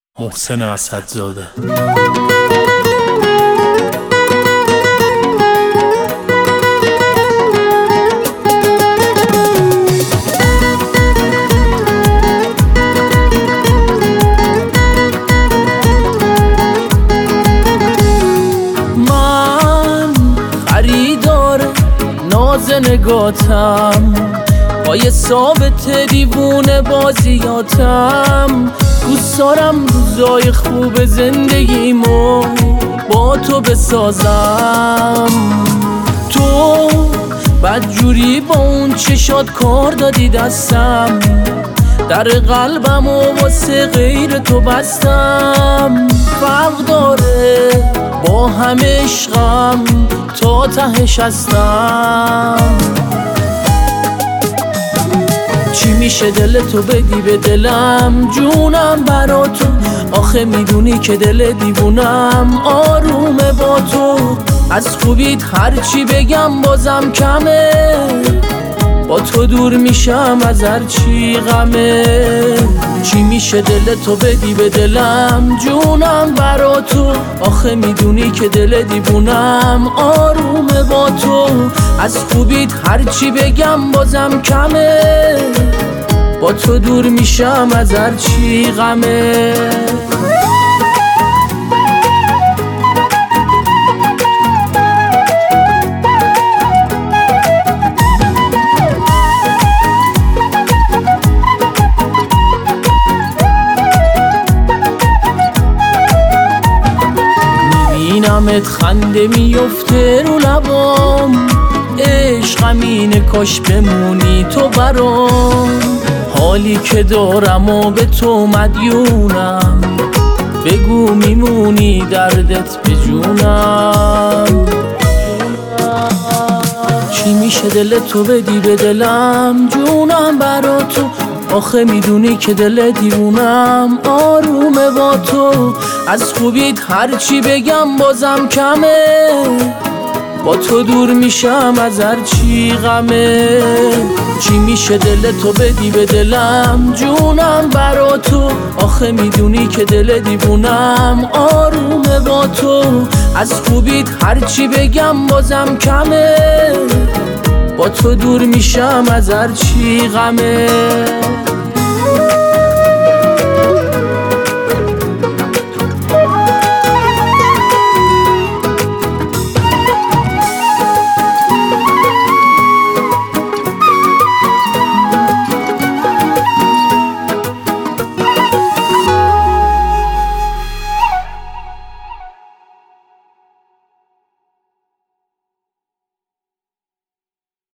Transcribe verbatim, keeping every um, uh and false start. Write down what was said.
محسن اسدزاده. من خریدار ناز نگاتم، پای ثابت دیوونه بازیاتم. دوست دارم روزای خوب زندگیمو با تو بسازم. تو بدجوری با اون چشات کار دادی دستم، در قلبم و واسه غیر تو بستم. فرق داره با همه عشقم تا تهش هستم. چی میشه دل تو بدی به دلم، جونم برا تو. آخه میدونی که دل دیوونم آرومه با تو. از خوبیت هرچی بگم بازم کمه، با تو دور میشم از هرچی غمه. چی میشه دل تو بدی به دلم، جونم برا تو. آخه میدونی که دل دیوونم آرومه با تو. از خوبیت هرچی بگم بازم کمه، با تو دور میشم از هرچی غمه. میبینمت خنده میفته رو لبام، عشقم اینه کاش بمونی تو برام. حالی که دارم و به تو مدیونم، بگو میمونی دردت به جونم. چی میشه دل تو بدی به دلم، جونم برا تو. آخه میدونی که دل دیوونم آرومه با تو. از خوبیت هرچی بگم بازم کمه، با تو دور میشم از هرچی غمه. چی میشه دل تو بدی به دلم، جونم برا تو. آخه میدونی که دل دیوونم آرومه با تو. از خوبیت هرچی بگم بازم کمه، با تو دور میشم از هرچی غمه.